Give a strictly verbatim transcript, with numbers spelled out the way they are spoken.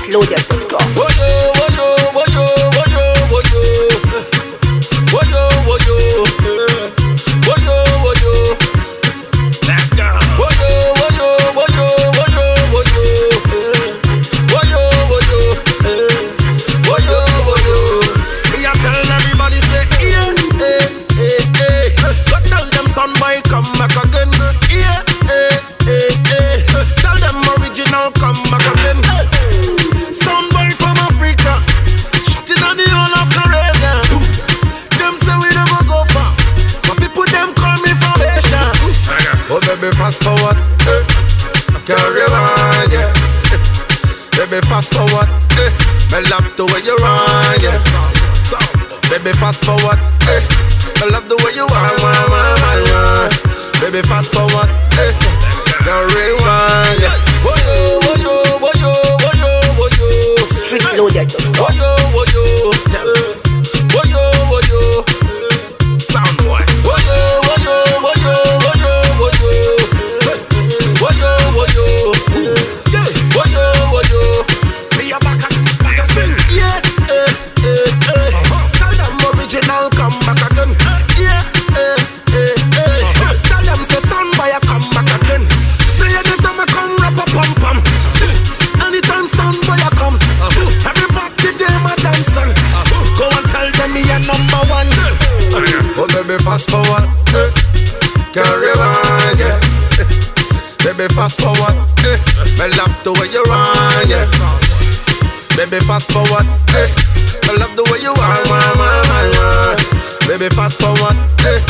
street loaded dot com. Woyo, woyo, woyo, woyo, woyo. Woyo, woyo. Woyo, woyo. Let go. Woyo, woyo, woyo, woyo, woyo. Woyo, woyo. Woyo, woyo. Me a tell everybody say, yeah, eh, eh, eh. Go tell them son boy come back again. Yeah, eh, eh, eh. Tell them original come back again. Some boy from Africa, shooting on the whole of Caribbean. Them say we never go far, but people them call me from Asia. Oh baby, fast forward, eh. Can't rewind, yeah. Baby, fast forward, eh. Me love the way you run, yeah. So, baby, fast forward, eh. Me love the way you run, run, run, run, run. Baby, fast forward, eh. Can't rewind, yeah. Woyo, woyo, woyo, woyo, woyo. street loaded dot com. Woyo, woyo, woyo, woyo. Sound boy. Woyo, woyo, woyo, woyo, woyo. Woyo, woyo. Yeah. Woyo, woyo. Me a back and back and sing. Yeah, eh, eh, eh. Tell them original come back again. Yeah, eh, eh, eh. Tell them say sound boy a come back again. Say anytime I come rap a pum pum. Anytime sound boy a come, everybody them a dancing. Go and tell them me a number one. Oh baby, fast forward, eh. Can't rewind, yeah. Baby, fast forward, eh. Me love the way you run, yeah. Baby, fast forward, eh. Me love the way you run, run, run, run, run. Baby, fast forward, eh.